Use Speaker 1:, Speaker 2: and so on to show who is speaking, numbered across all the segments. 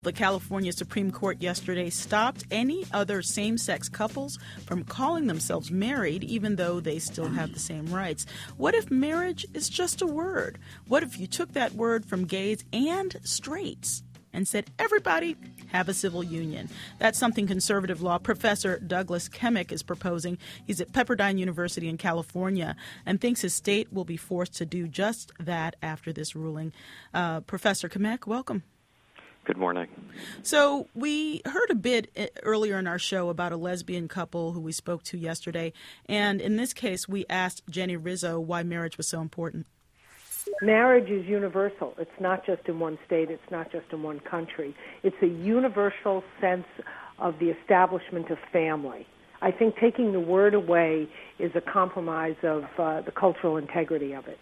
Speaker 1: The California Supreme Court yesterday stopped any other same-sex couples from calling themselves married, even though they still have the same rights. What if marriage is just a word? What if you took that word from gays and straights and said, everybody have a civil union? That's something conservative law professor Douglas Kemmick is proposing. He's at Pepperdine University in California and thinks his state will be forced to do just that after this ruling. Professor Kemmick, welcome.
Speaker 2: Good morning.
Speaker 1: So we heard a bit earlier in our show about a lesbian couple who we spoke to yesterday, and in this case we asked Jenny Rizzo why marriage was so important.
Speaker 3: Marriage is universal. It's not just in one state. It's not just in one country. It's a universal sense of the establishment of family. I think taking the word away is a compromise of the cultural integrity of it.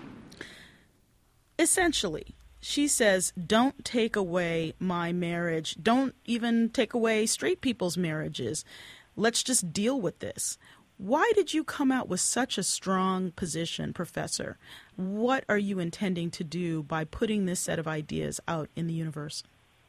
Speaker 1: Essentially, she says, don't take away my marriage. Don't even take away straight people's marriages. Let's just deal with this. Why did you come out with such a strong position, Professor? What are you intending to do by putting this set of ideas out in the universe?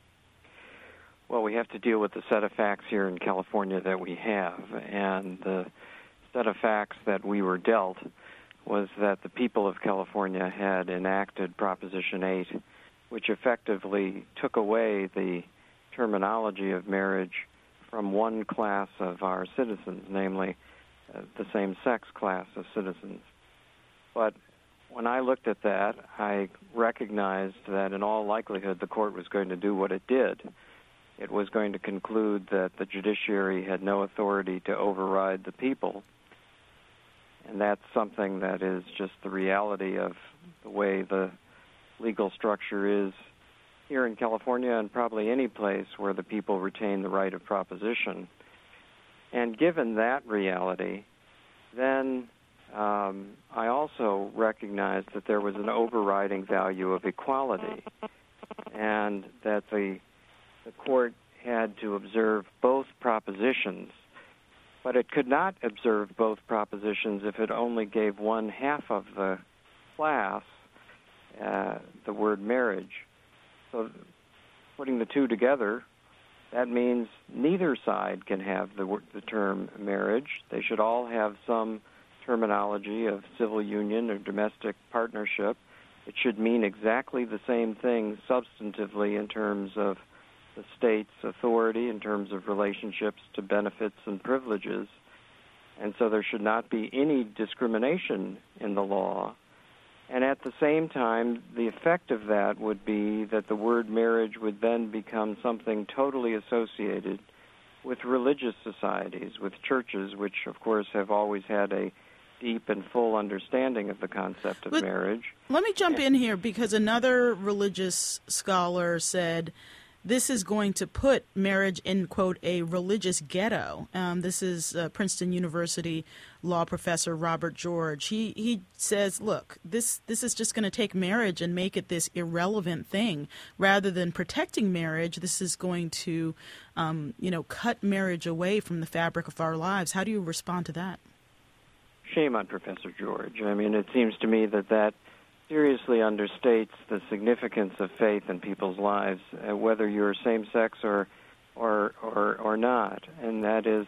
Speaker 2: Well, we have to deal with the set of facts here in California that we have. And the set of facts that we were dealt was that the people of California had enacted Proposition 8, which effectively took away the terminology of marriage from one class of our citizens, namely the same-sex class of citizens. But when I looked at that, I recognized that in all likelihood the court was going to do what it did. It was going to conclude that the judiciary had no authority to override the people. And that's something that is just the reality of the way the legal structure is here in California and probably any place where the people retain the right of proposition. And given that reality, then I also recognized that there was an overriding value of equality and that the court had to observe both propositions. But it could not observe both propositions if it only gave one half of the class the word marriage. So putting the two together, that means neither side can have the term marriage. They should all have some terminology of civil union or domestic partnership. It should mean exactly the same thing substantively in terms of the state's authority, in terms of relationships to benefits and privileges. And so there should not be any discrimination in the law. And at the same time, the effect of that would be that the word marriage would then become something totally associated with religious societies, with churches, which, of course, have always had a deep and full understanding of the concept of marriage.
Speaker 1: Let me jump in here because another religious scholar said this is going to put marriage in, quote, a religious ghetto. This is Princeton University law professor Robert George. He says, look, this is just going to take marriage and make it this irrelevant thing. Rather than protecting marriage, this is going to, cut marriage away from the fabric of our lives. How do you respond to that?
Speaker 2: Shame on Professor George. I mean, it seems to me that seriously understates the significance of faith in people's lives, whether you're same-sex or not. And that is,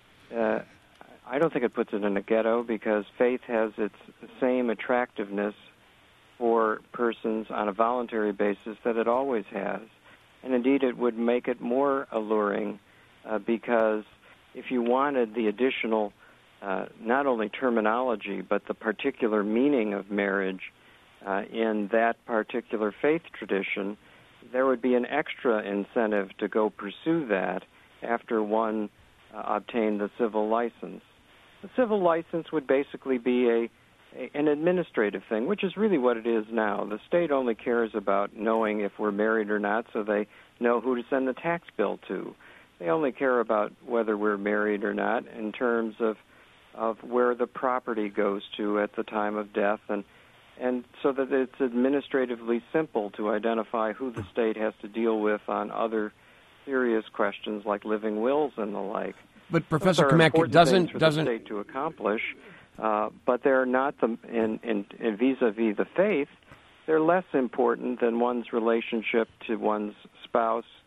Speaker 2: I don't think it puts it in a ghetto because faith has its same attractiveness for persons on a voluntary basis that it always has. And indeed, it would make it more alluring because if you wanted the additional, not only terminology, but the particular meaning of marriage, in that particular faith tradition, there would be an extra incentive to go pursue that after one obtained the civil license. The civil license would basically be an administrative thing, which is really what it is now. The state only cares about knowing if we're married or not so they know who to send the tax bill to. They only care about whether we're married or not in terms of where the property goes to at the time of death and so that it's administratively simple to identify who the state has to deal with on other serious questions like living wills and the like.
Speaker 4: But Professor Kemmick, it doesn't
Speaker 2: the state to accomplish, but they're not in vis-a-vis the faith. They're less important than one's relationship to one's spouse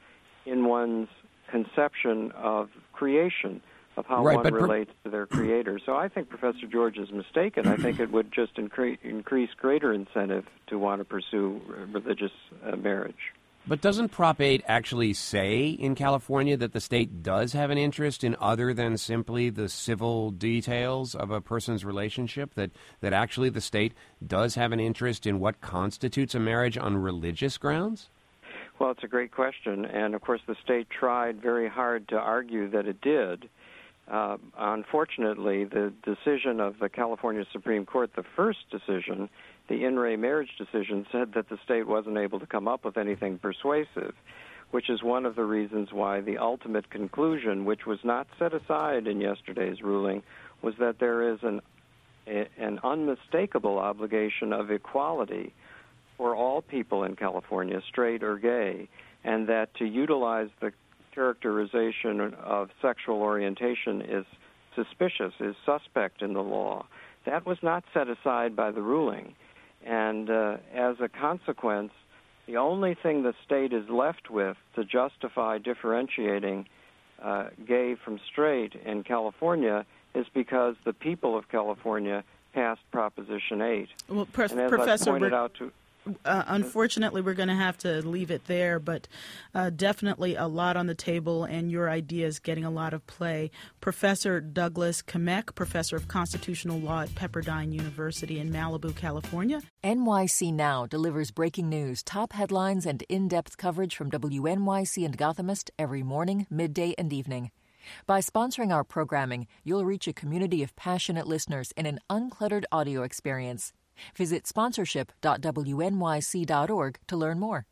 Speaker 2: in one's conception of creation, of how one relates to their creator. So I think Professor George is mistaken. I think it would just increase greater incentive to want to pursue religious marriage.
Speaker 4: But doesn't Prop 8 actually say in California that the state does have an interest in other than simply the civil details of a person's relationship, that actually the state does have an interest in what constitutes a marriage on religious grounds?
Speaker 2: Well, it's a great question, and of course the state tried very hard to argue that it did. Unfortunately, the decision of the California Supreme Court, the first decision, the in re marriage decision, said that the state wasn't able to come up with anything persuasive, which is one of the reasons why the ultimate conclusion, which was not set aside in yesterday's ruling, was that there is an unmistakable obligation of equality for all people in California, straight or gay, and that to utilize the characterization of sexual orientation is suspicious, is suspect in the law. That was not set aside by the ruling. And as a consequence, the only thing the state is left with to justify differentiating gay from straight in California is because the people of California passed Proposition 8.
Speaker 1: Well,
Speaker 2: and as
Speaker 1: Professor,
Speaker 2: I pointed out to...
Speaker 1: unfortunately, we're going to have to leave it there, but definitely a lot on the table, and your ideas getting a lot of play. Professor Douglas Kmek, Professor of Constitutional Law at Pepperdine University in Malibu, California.
Speaker 5: NYC Now delivers breaking news, top headlines, and in-depth coverage from WNYC and Gothamist every morning, midday, and evening. By sponsoring our programming, you'll reach a community of passionate listeners in an uncluttered audio experience. Visit sponsorship.wnyc.org to learn more.